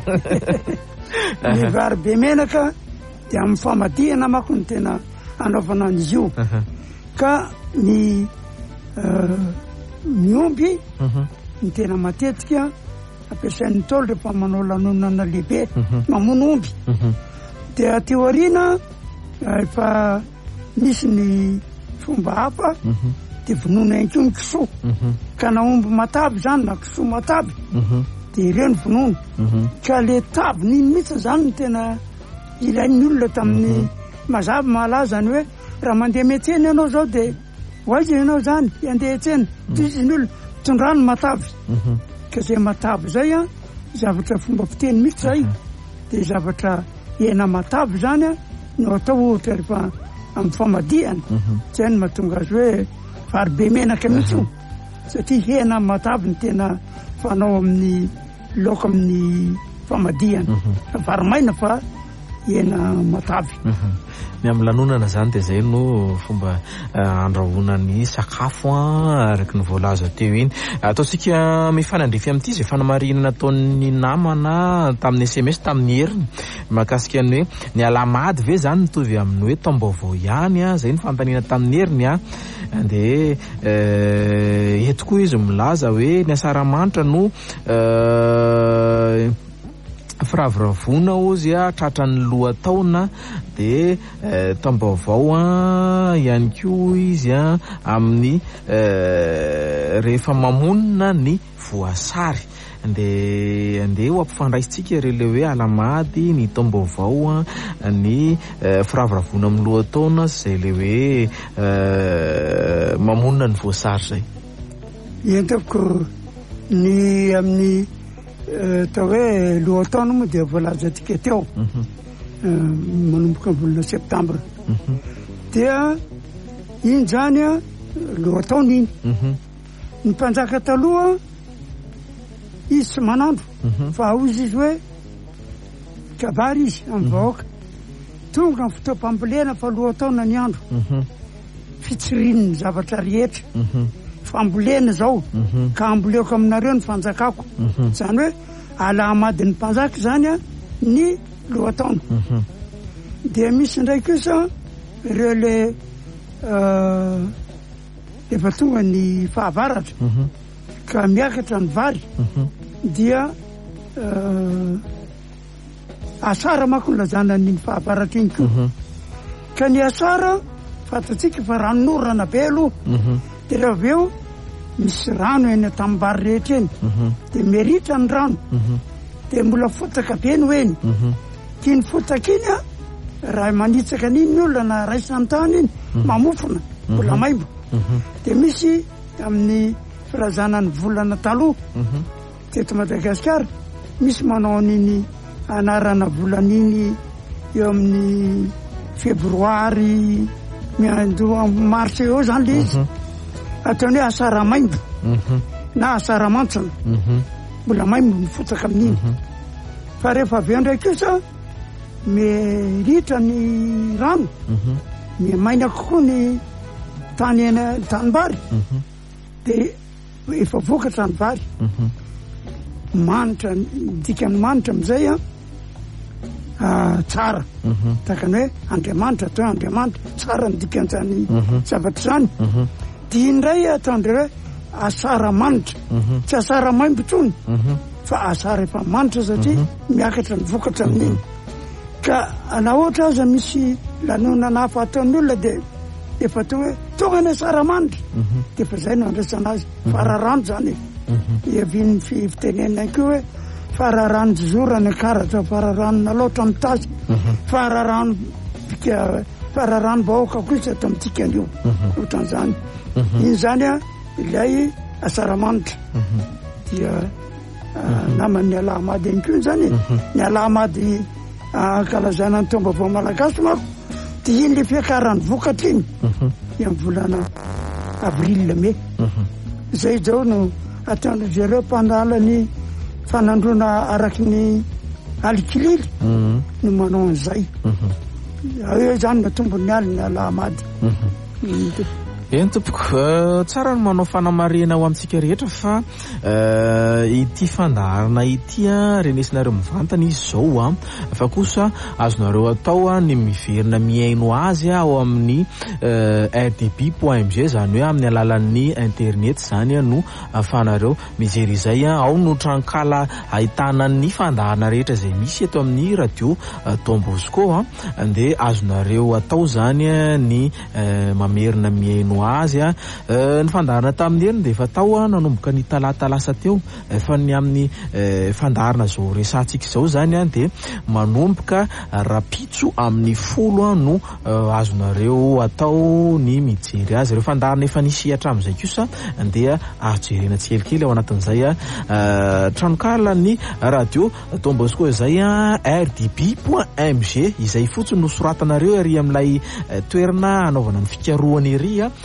Ny vary be menaka de amin'ny famadihana manko ny tena anaovana an'izy io ka ny miomby ny tena matetika ampiasain'ny tolo rehefa manao lanonana lehibe mamono omby de aty aoriana efa misy ny fomba hafa de vonoina ihany koa ny kisoa ka na omby matavy zany na kisoa matavy de ireny vonoina ka le taviny iny mihitsy zany ny tena ilain'ny olona tamin'ny mazava mahalaza ny hoe raha mandeha metsena ianao zao de hoaiza ianao zany andeha etsena tisiny olona tondrano matavy ka zay matavy zay a zavatra fomba fiteny mihitsy zay de zavatra hena matavy zany a no atao ohatra rehefa amin'ny famadihana zay no mahatonga azy hoe vary be menaka mihitsy io satria hena matavy ny tena fanao amin'ny laoka amin'ny famadihana vary maina fa ena matavy. Ny amin'ny lanonana zany dia zay no fomba andrahoana ny sakafo a araky ny voalaza teo iny. Ataontsika mifanandrify amin'ity zay fanamarinana nataon'ny namana tamin'ny S M S tamin'ny heriny mahakasika ny hoe ny alamady ve zany mitovy amin'ny hoe taom-baovao ihany a, zay ny fanontaniana tamin'ny heriny a. De eto koa izy milaza hoe ny asaramanitra no firaviravona ozy a tratran'ny lohataona de taom-baovao a ihany koa izy a amin'ny rehefa mamonina ny voasary. Ande ande ho ampifandraisitsika ireo hoe alamady, ny taom-baovao, ny firaviravona amin'ny lohataona zay le hoe mamonina ny voasary zay. Entako ny amin'ny tao hoe lohataona moa dia voalazatsika teo manomboka volana septambra. Dia iny zany a lohataona iny. Ny mpanjaka taloha izy tsy manandro fa ozy izy hoe kabary izy amin'ny vahoaka tonga ny fotoam-pambolena fa lohataona ny andro fitsiriany zavatra rehetra fambolena zao ka amboleko aminareo ny fanjakako zany hoe alamady ny mpanjaka zany a ny lohataona. Dia misy ndray kosa ireo le efa tonga ny fahavaratra ka miakatra ny vary dia asara manko nylazana ny fahavaratra iny koa ka ny asara fatatsika fa ranonorana be aloha. De rehefa avy eo misy rano eny tamin'ny-bary rehetra eny de meritra ny rano de mbola fotaka be ny hoeny kiny fotaka iny a raha manitsaka an'iny ny olona na raisany tany iny mamofona mbola maimbo. De misy amin'ny firazanany volana taloha teto Madagasikara misy manao an'iny anarana volan'iny eo amin'ny febroary miandoha marsa eo zany le izy ataony hoe asara maimbo na asara mantsana mbola maimbo mifotaka amin'iny. Fa rehefa avy eo ndray kosa meritra ny rano mimaina kokoa ny tany ena tanimbary de efa vokatra ny vary manitra dikany manitra amizay a tsara takany hoe Andriamanitra atao Andriamanitra tsara ny dikan'izany zavatra zany. Dia indray ataondreo hoe asara manitra tsy asara maimbo tsony fa asara efa manitra satria miakatra ny vokatra amin'iny. Ka na ohatra aza misy lanonana hafa ataon'ny olona de efa to hoe tonga ny asara manitra de efa zay no andraisana azy fararano zany iavin'ny fitenenay koa hoe fararano jozorany akaratra fararano loatra amin'ny tasy fararano bika fararano vahoaka kosa ato amintsika an'io ohatran'izany. Iny zany a ilay asara manitra dia naman'ny alamady any koa zany ny alamady kalazana ny taom-baovao malagasy mako dia iny le fiakarany vokatra iny amin'ny volana avril me zay zao no ataony zareo mpandala ny fanandrona araky ny alikilily no manao an'izay eo zany matombony aly ny alamady. Eny tompoko tsara no manao fanamarena ho amintsika rehetra fa ity fandaharana ity a renesinareo mivantana izy zao a fa kosa azonareo atao a ny miverina miaino azy ao amin'ny r d b point m g zany hoe amin'ny alalan'ny internet zany a no ahafahanareo mijery izay a ao no trankala ahitana ny fandaharana rehetra zay misy eto amin'ny radio Don Bosco a de azonareo atao zany a ny mamerina miaino azy a ny fandaharana tamin'ny heriny de efa tao a nanomboka ny talata lasa teo fa ny amin'ny fandaharana zao resantsika zao zany a de manomboka rapitso amin'ny folo a no azonareo atao ny mijery azy. Ireo fandaharana efa nisy hatramin'izay kosa andeha ajerena tsikelikely ao anatin'izay a tranokala ny radio Don Bosco izay a r d b point m g izay fotsiny no soratanareo ary amin'ilay toerana anaovana ny fikarohany ery a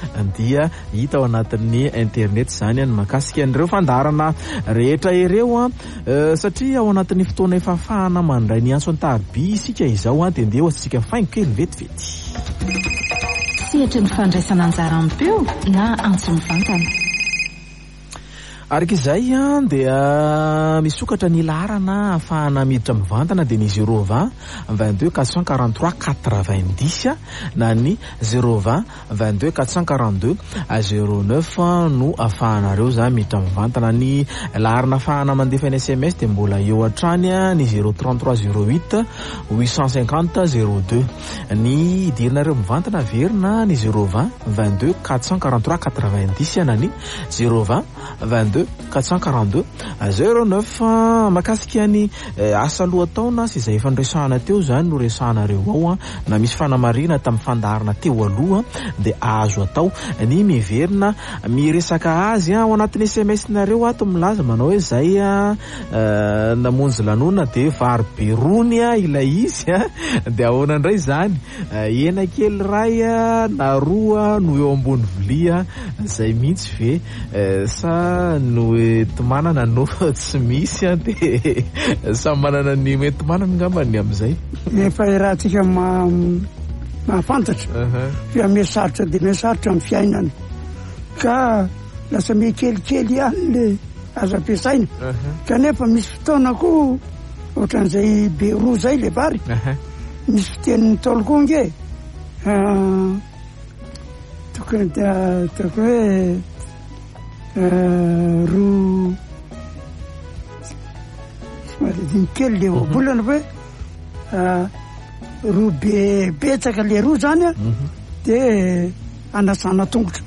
dia hita ao anatin'ny internet zany any makasika an'ireo fandarana rehetra ireo a satria ao anatin'ny fotoana efa afahana mandray ny antso an-tariby isika izao a dia ndeha antsika faingo kely vetivety sihatry ny fandraisana anjara am-peo na antso mivantana arak'izay a dia misokatra ny larana ahafahana miditra mivantana dia ny zéro vingt vingt-deux quatre cent quarante-trois quatre-vingt-dix na ny zéro vingt vingt-deux quatre cent quarante-deux zéro neuf no ahafahanareo za miditra mivantana. Ny larana ahafahana mandefa ny S M S dia mbola eo hatrany a ny zéro trente-trois zéro huit huit cent cinquante zéro deux. Ny idirinareo mivantana verina ny zéro vingt vingt-deux quatre cent quarante-trois quatre-vingt-dix na ny zéro vingt vingt-deux quatre cent quarante-deux zéro neuf. Makasika ny asa lohataona sy izay efa niresahana teo zany no resahanareo ao a na misy fanamarina tamin'ny fandarana teo aloha dia azo atao ny miverina miresaka azy ao anatin'ny S M S nareo ato milaza manao hoe zay a namonjy lanona dia vary berony a ilay izy a dia ahoana indray zany hena kely ray a na roa no eo ambony vilia zay mihitsy ve sa no mety manana no tsy misy a dia samy manana ny mety manana ngambany amin'izay efa rahantsika mahafantatra fa misarotra dia misarotra amin'ny fiainana ka lasa mikelikely ihany le azo ampiasaina kanefa misy fotoana koa ohatran'izay be roa zay le vary misy fitenin'ny tolo koa nge tokony toko hoe roa somarediny kely le oabolana hoe roa be betsaka le roa zany a dia anasana tongotra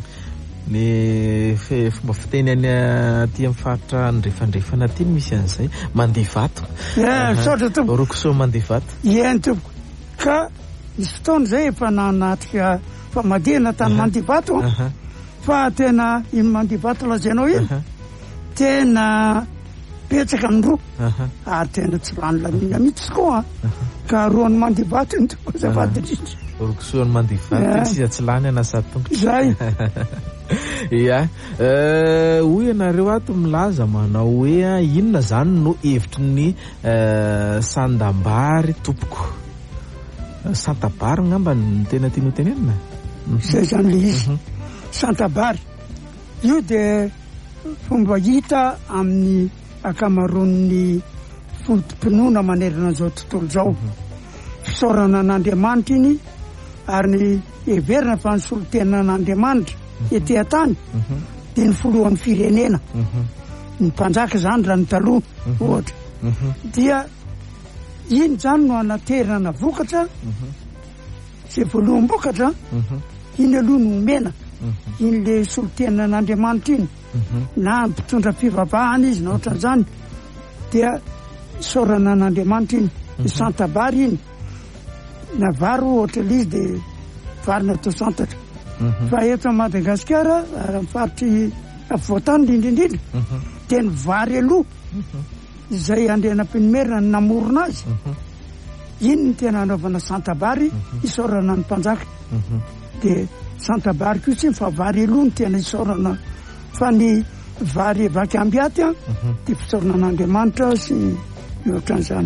ny fomba fiteny any aty amin'ny faritra nyrefandrefana aty misy an'izay mandivato saotra tompo rokoso mandivato eny tompo ka misy fotoana zay efa nanatrika fa madina tany mandivato fa tena iny mandivato lazainao iny tena betsaka ny roa ary tena tsy ranolamina mihitsy koa ka roany mandivato iny tompo zavadirindra rokosoany mandivato sy tsy lany anasa tongotra zay ia hoy ianareo ato milaza manao hoe inona zany no hevitry ny sandambary tompoko santabary ngamba ny tena tiano tenenina zay zany le izy santabary io dia fomba hita amin'ny akamaroan'ny fotom-pinoana manerana an'izao tontolo zao fisaorana an'Andriamanitra iny ary ny heverina fa ny solo-tenana an'Andriamanitra ety an-tany dia ny folohan'ny firenena ny mpanjaka zany raha ny taloha ohatra dia iny zany no anaterana vokatra zay voaloham-bokatra iny aloha no omena iny le solo-tenana an'Andriamanitra iny na mpitondra fivavahana izy na ohatran'izany dia saorana an'Andriamanitra iny ny santabary iny na vary ohatra l'izy dia vary natao santatra fa eto Madagasikara ary amin'ny faritry afovoantany indrindraindrindra dia ny vary aloha izay andrenam-pinomerina ny namorona azy iny ny tena anaovana santabary isaorana ny mpanjaka dia santabary koa tsy fa vary aloha ny tena isaorana fa ny vary vaky ambiaty a dia fisaorana an'Andriamanitra sy ny ohatran'izany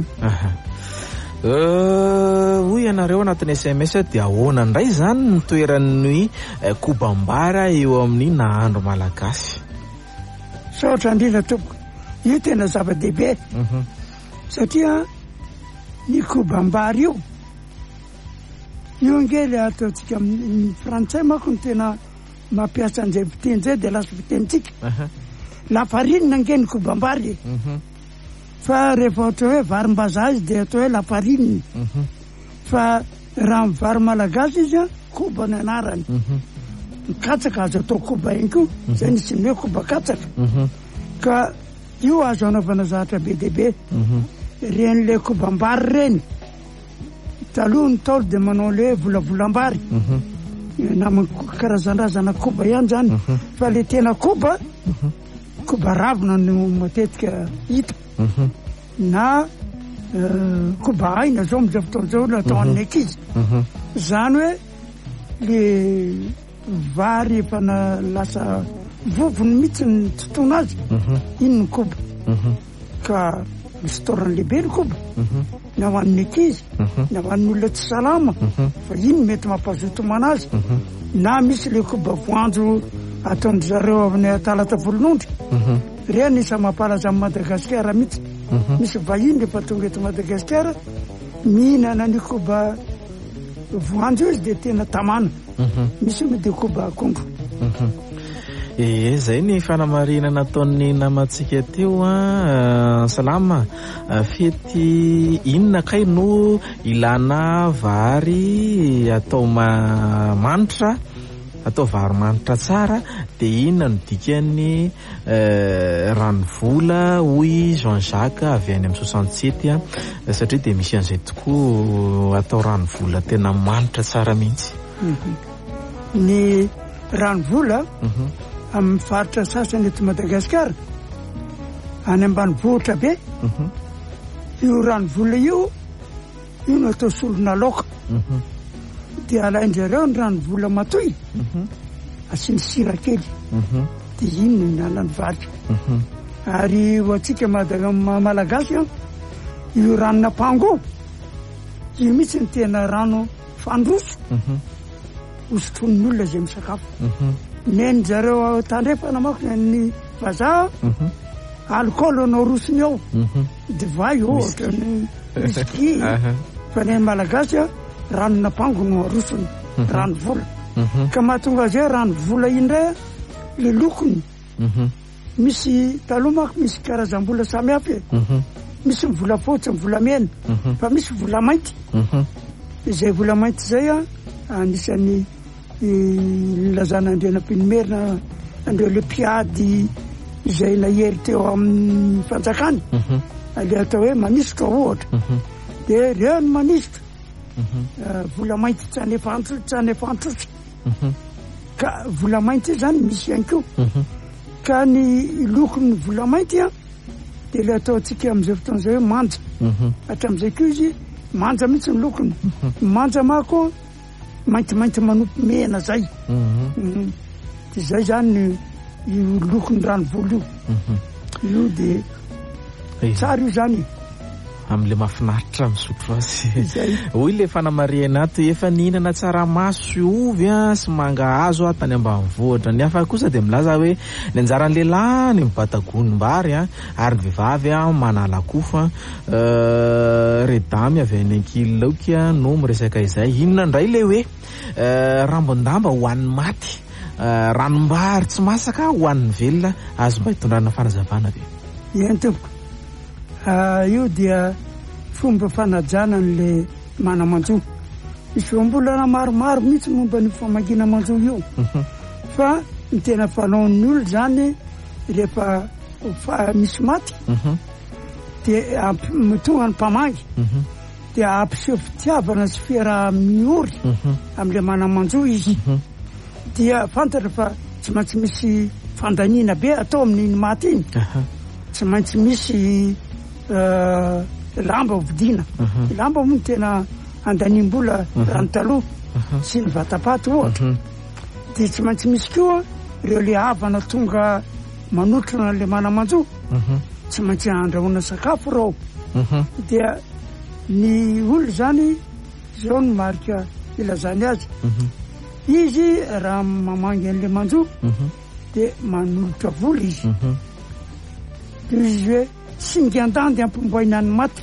hoy ianareo anatin'ny S M S dia ahoana indray zany ny toeran'ny kobam-bary eo amin'ny nahandro malagasy saotra indrindra tompoko io tena zava-dehibe satria ny kobam-bary io io ngely ataontsika amin'ny frantsay manko ny tena mampiasa an'izay fiteny zay dia lasa fitenitsika lafarinina nge ny kobam-bary fa rehefa ohatra hoe varim-bazaha izy dia atao hoe lafarinina fa raha vary malagasy izy a koba ny anarany katsaka azo atao koba iny koa zay nisy ny hoe koba katsaka ka io azo anaovana zavatra be dehibe ren'le kobam-bary reny taloha ny taolo dia manao le volavolam-bary na karazanrazana koba ihany zany fa le tena koba koba ravina no matetika hita na koba aina zao amizao fotoana zao natao amin'ny ankizy zany hoe le vary efa na lasa vovony mihitsy ny totoana azy iny ny koba ka misy taorany lehibe ny koba na ho an'ny ankizy na ho an'ny olona tsy salama fa iny mety mampahazotomana azy na misy le koba voanjo ataondry zareo amin'ny atalata volonondry reny isa mampalaza amin'ny Madagasikara mihitsy misy vahiny rehefa tonga eto Madagasikara mihinana ny koba voanjo izy dia tena tamana misy mo dia koba akondro e zay ny fanamarina nataon'ny namantsika teo a salama fety inona kay no ilana vary atao manitra atao vary manitra tsara dia inona no dikany ranovola hoy Jean-Jacques avy any amin'ny soixante-sept a satria dia misy an'izay tokoa atao ranovola tena manitra tsara mihitsy ny ranovola amin'ny faritra sasany eto Madagasikara any ambanivohitra be io ranovola io io no atao solona laoka dia alainjareo ny ranovola matoy asiny sira kely dia iny no inanany vary ary ho antsika malagasy io ranona pango io mihitsy ny tena rano fandroso hosotronin'olona zay misakafo neny zareo tandrefana mako ny vazaha alcool anao rosony ao divay ohatra ny whisky fa ny malagasy ranona pango no arosony rano vola ka mahatonga azy rano vola indray le lokony misy taloha mako misy karazam-bola samy hafa misy vola fotsy vola mena fa misy vola mainty izay vola mainty zay a anisan'ny lazana andrianam-pinomerina andreo le mpiady izay nahery teo amin'ny fanjakany le atao hoe manisitra ohatra dia reo ny manisitra vola mainty tsy anefa antrotra ka vola mainty zany misy ihany koa ka ny lokony vola mainty a dia le atao antsika amin'izay fotoana zay hoe manja hatramin'izay koa izy manja mihitsy ny lokony manja mako maintimainty manompo mena zay dia zay zany io lokony ranovola io io dia tsara io zany amin'le mahafinaritra misotro azy hoy le fanamariana ato efa nihinana tsaramaso ovy a sy mangahazo a tany ambanivohitra ny hafa kosa dia milaza hoe ny anjaran'ny lehilahy ny mibatagonim-bary a ary ny vehivavy a manala kofa redamy avy any ankilaoka no miresaka izay inona indray le hoe rambondamba ho an'ny maty ranombary tsy masaka ho an'ny velona azo mba hitondrana fanazavana be ihany tompoko io dia fomba fanajana n'le manamanjo misy mbola maromaro mihitsy momba ny famangina manjo io fa ny tena fanaon'ny olo zany rehefa misy maty dia tonga ny mpamangy dia ampiseho fitiavana sy fiara miory amin'le manamanjo izy dia fantatra fa tsy maintsy misy fandaniana be atao amin'iny maty iny tsy maintsy misy lamba vidina lamba moa tena andaniam-bola rano taloha sy ny vatapaty ohatra dia tsy maintsy misy koa ireo le havana tonga manotrona le manamanjo tsy maintsy andrahoana sakafo rao dia ny olo zany zao no marika ilazany azy izy raha mamangy an'le manjo dia manolotra vola izy dia izy hoe singan-dandy ampimboaina ny maty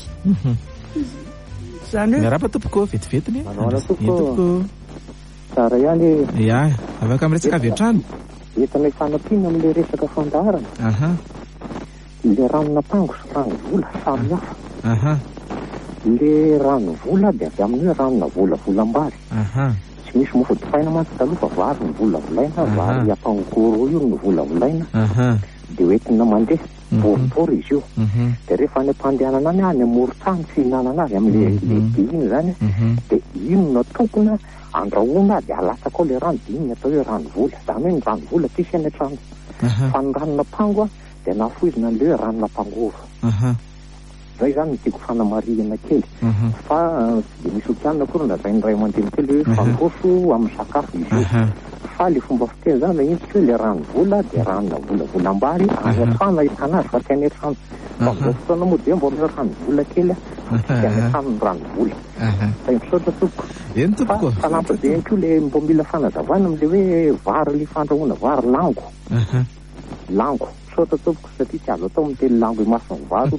zany hoe miarapa tompoko vetivetiny tompoko tsara ihany ia afaka miresaka avy hatrany entanay fanampiana amin'le resaka fandaharana aha le ranona pango sy rano vola samy hafa le rano vola dia avy amin'ny hoe ranona vola volambary aha tsy misy mofo dipaina mantsy taloha fa vary ny vola volaina vary apangokoro io no vola volaina aha dia hoentina mandeha boribory izy io dia rehefa any am-pandehanana any any amoron-trano tsy hihinanana azy amin'le lehibe iny zany dia ino no tokona andrahoana dia alatsaka ao le rano dia iny atao hoe rano vola zany hoe ny rano vola tsisy any an-trano fa ny ranona pango dia nafoizina an'le hoe ranona pangova zay zany ny tiako fanamariana kely fa tsy dia misy okianina koa na zay ny ray aman-dreny kely hoe fankoso amin'ny sakafo izy io faly fomba fiteny zany magnitsy hoe le ranovola de ranona volavolam-bary any an-trano ahitana azy fa tsy any an-trano fa amin'izao fotoana moa dia mbola ranovola kely a tsy any an-trano ny ranovola fa misaotra tompoko eny tompoko fanampy be ihany koa le mbo mila fanazavana am'le hoe vary le fandrahoana vary lango lango misaotra tompoko satria tsy azo atao miteny lango imasony vary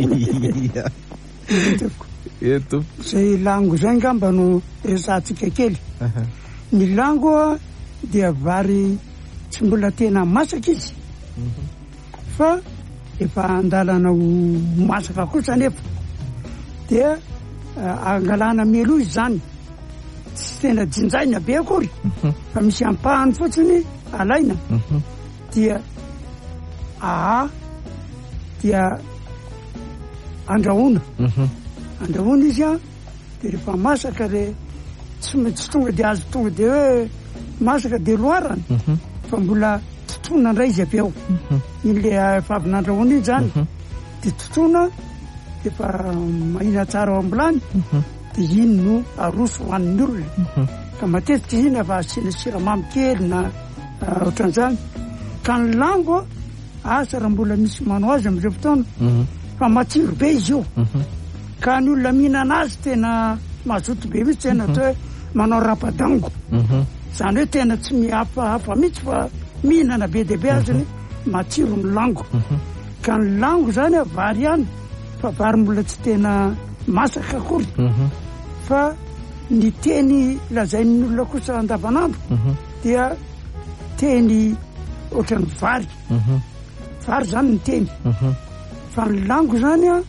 e tompo zay lango zay ngamba no resantsika kely ny lango dia vary tsy mbola tena masaka izy fa efa andalana ho masaka kosa nefa dia angalana melo izy zany tsy tena jinjaina be akory fa misy ampahany fotsiny alaina dia aha dia andrahoana andrahoana izy a de rehefa masaka le tsy tsy tonga de azo tonga de hoe masaka de loarany fa mbola totona ndray izy avy eo iny le efa avy nandrahoana iny zany de totona efa mahina tsara ao ambilany de iny no aroso hoan'ny olona ka matetika iny efa asiana siramamy kely na ohatran'izany ka ny lango asa raha mbola misy manao azy am'izay fotoana fa matsiro be izy io ka ny olona mihinana azy tena mazoto be mihitsy tena atao hoe manao rapadango zany hoe tena tsy mihafahafa mihitsy fa mihinana be de be azony matsiro ny lango ka ny lango zany a vary ihany fa vary mbola tsy tena masaka akory fa ny teny lazain'ny olona kosa andavanandro dia teny ohatran'ny vary vary zany ny teny fa ny lango zany a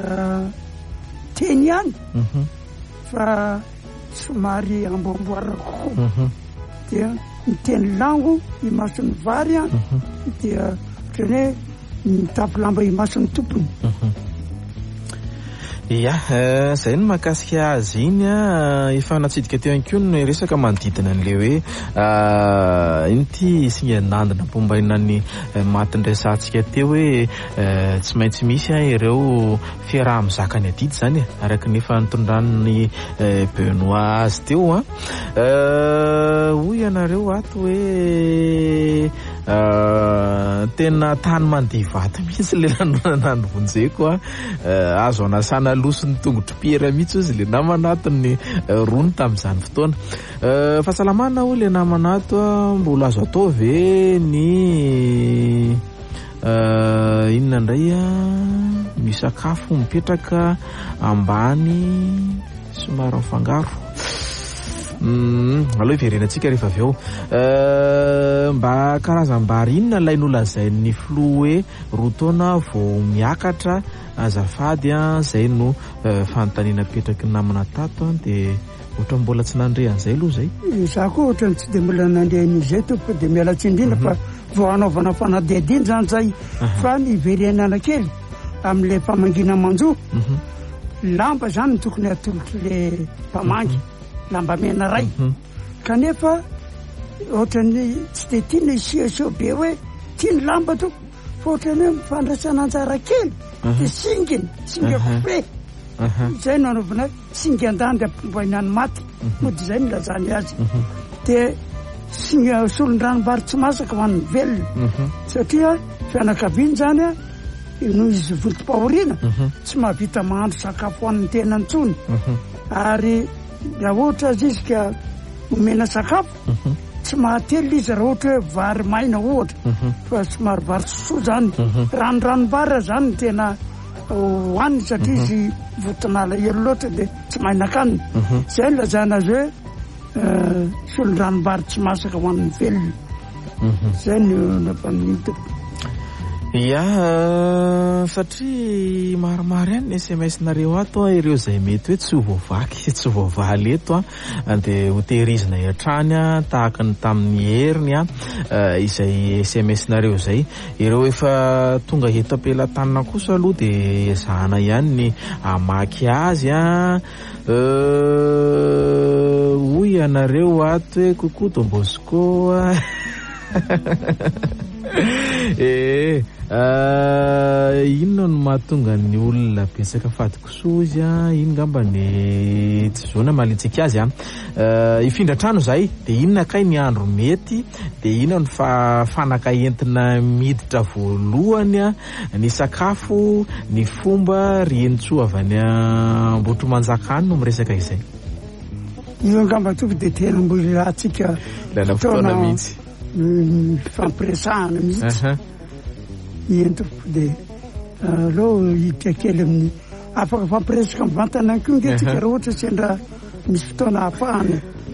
teny ihany fa somary amboamboarina kokoa dia ny teny lango imason'ny vary a dia ohatrany hoe mitapy lamba imason'ny tompony ia zay no mahakasika azy iny a efa natsidika teo ihany koa ny resaka manodidina an'le hoe iny ty singa nandina pombaina ny matin-dresantsika teo hoe tsy maintsy misy a ireo fiaraha mizaka ny adidy zany e araky nefa nitondran'ny Benoît azy teo a hoy ianareo ato hoe tena tany mandevata mihitsy le lanonanany vonjeko a azo anasana losony tongotry piera mihitsy izy le namanato ny rony tamin'izany fotoana fahasalamana ho le namanato a mbola azo atao ve ny inona indray a misakafo mipetraka ambany somary mifangaro aloha iverenantsika rehefa avy eo mba karazam-bary inona ilay nolazain'ny filoha hoe roa taona vao miakatra azafady a zay no fanontaniana petraky ny namana tato a de ohatra mbola tsy nandre an'izay aloha zay za koa ohatrany tsy de mbola nandrehan'izay tompo de miala tsindrina fa vao anaovana fanadihadiny zany zay fa ny iverenana kely amin'le famangina manjo lamba zany tokony atolotry le mpamangy lamba mena ray kanefa ohatrany tsy de tiana isiasio be hoe tiany lamba to fa ohatrany hoe mifandraisana anjara kely de singiny singa kofe zay no anaovana singa andandy ampombainany maty moa de zay nilazany azy de singa solondranom-bary tsy masaka ho an'ny velona satria fianakaviany zany a no izy volom-pahoriana tsy mahavita mahandro sakafo hoan'ny tenany tsony ary raha ohatra azy izy ka omena sakafo tsy mahatelo izy raha ohatra hoe vary maina ohatra fa somary vary sosoa zany ranoranom-bary zany tena hoaniny satria izy votonala elo loatra de tsy mainakanina zay nilazana azy hoe solondranom-bary tsy masaka ho an'ny velona zay no nampaminto ia satria maromaro ihany ny S M S nareo ato a ireo zay mety hoe tsy ho voavaky tsy ho voavaly eto a de ho tehirizina hiatrany a tahaka ny tamin'ny heriny a izay S M S nareo zay ireo efa tonga eto ampelantanana kosa aloha de ezahana ihany ny amaky azy a hoy ianareo ato hoe coucou Don Bosco e inona no mahatonga ny olona betsaka fadikosozy a ino ngamba ny tsy zona malitsika azy a ifindra trano zay de inona kay ny andro mety de inona ny fa fanaka entina miditra voalohany a ny sakafo ny fomba rienitsoa avy any Ambohitrimanjakany no miresaka izay io ngamba tonga de tena mbola atsika lala fotoana mihitsy fampiresahana mihitsy entiko de aleo hiditra kely amin'ny afaka fampiresaka mivantana ko nge tsika raha ohatra sendra misy fotoana hafahana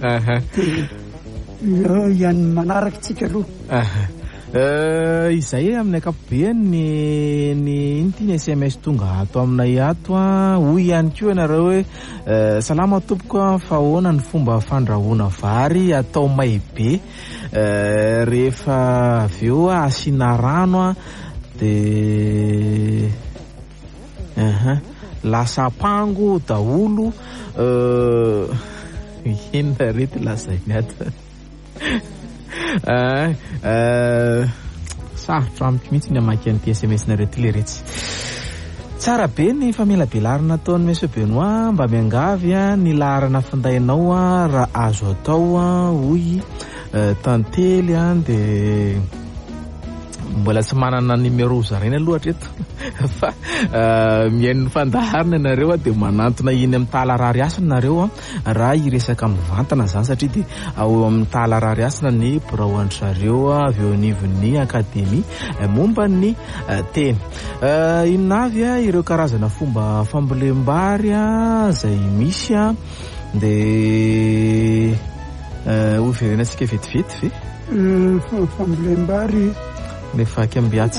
de ihany manaraka tsika aloha izay amin'ny akapobeany ny ny inty ny S M S tonga ato aminay ato a hoy ihany koa ianareo hoe salama tompoko fa ahoana ny fomba fandrahoana vary atao may be rehefa avy eo asiana rano a de aha lasa pango daholo inona rety lazainy ato sarotra amiko mihitsy ny amaky an'ity S M S nareo ty le retsy tsara be ny famelabelarina ataon'ny Monsieur Benoît mba miangavy a ny laharana findainao a raha azo atao a hoy tantely a de mbola tsy manana numéro zaraina aloha reto fa mihain'ny fandaharana nareo a de manantona iny amin'ny talarary asina nareo a raha iresaka mivantana zany satria de ao amin'ny talarary asina ny birahoandry zareo a avy eo anivon'ny akademia momba ny teny inona avy a ireo karazana fomba fambolem-bary a zay misy a de ho verenantsika vetivety ve fambolem-bary le faky ambiatsy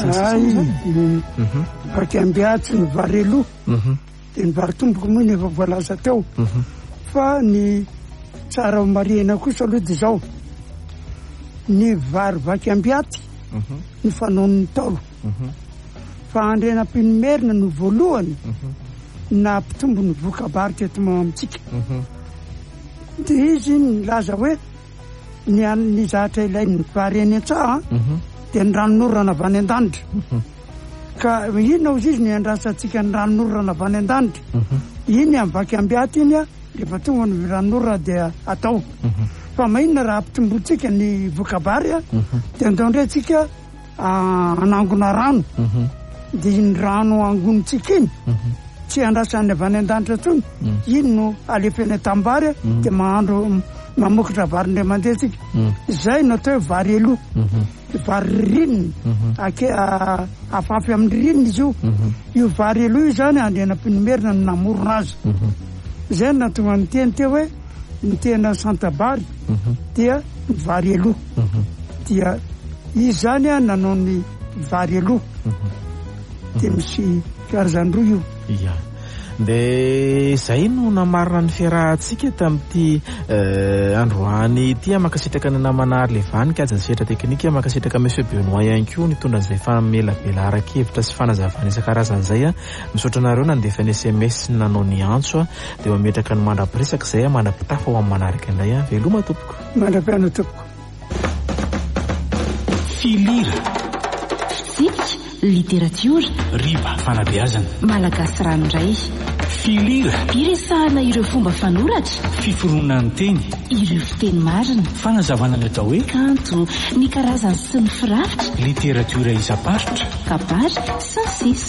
faky ambiatsy ny vary elo de ny vary tomboko moa ny efa voalaza teo fa ny tsara marihana kosa aloha de zao ny vary vaky ambiaty ny fanaon'ny taolo fa andrenam-pinomerina no voalohany na mpitombo ny vokabaritra eto mamitsika de izy ny laza hoe ny ny zahatra ilainy vary any an-tsaha de ny ranonorana avy any an-danitra ka ino izy izy ny andrasantsika ny ranonorana avy any an-danitra iny amin'ny vaky ambiaty iny a rehefa tonga ny ranonorana de atao fa mahinona raha ampitombotsika ny vokabary a de andaondray tsika anangona rano de ny rano angonitsika iny tsy andrasan'ny avy any an-danitra tsony iny no alefeny tambary de mahandro mamokatra vary ndray mandeha tsika zay no atao hoe vary elo vary ririnina ake afafy amin'ny ririnina izy io io vary elo io zany andrenam-pinomerina no namorona azy zay no natonga ny teny teo hoe ny tena santabary dia vary elo dia izy zany a nanao ny vary elo de misy karazany roa io ia de zay no namarina ny fiarahantsika tamin'ity androany ity makasitraka ny namana Levany kajany setra teknika makasitraka Monsieur Benoît ihany koa nitondra an'izay famelabela araka-hevitra sy fanazavana isan-karazany zay a misaotra anareo nandefa ny S M S nanao ny antso a de mametraka ny mandrapiresaka zay a mandrapitafa ho amin'ny manaraka indray a veloma tompoko mandrapiano tompoko filira fitsika literatiora riba fanabeazana malagasy ranoray filira iresahana ireo fomba fanoratra fiforoana ny teny ireo fiteny marina fanazavana ny atao hoe kanto ny karazany sy ny firafitra literatiora isamparitra kabary sy ny sisa